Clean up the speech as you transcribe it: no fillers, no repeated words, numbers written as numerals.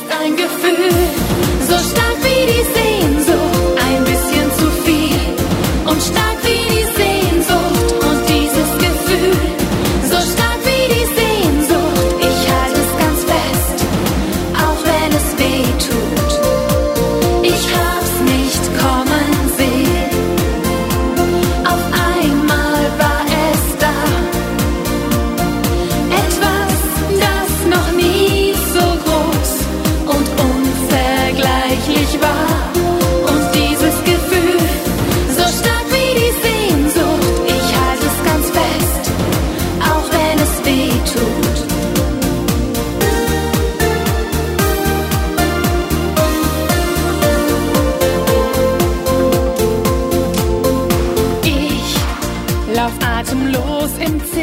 ein Gefühl, so stark wie die Sehnsucht, ein bisschen zu viel und stark wie die Sehnsucht und dieses Gefühl, so stark wie die Sehnsucht, ich halte es ganz fest, auch wenn es weh tut. Ich hab's nicht kommen sehen, auf einmal war es da, etwas, das noch nie so groß und unvergleichlich war. Und dieses Gefühl, so stark wie die Sehnsucht, ich halte es ganz fest, auch wenn es weh tut. Ich lauf atemlos im Zimmer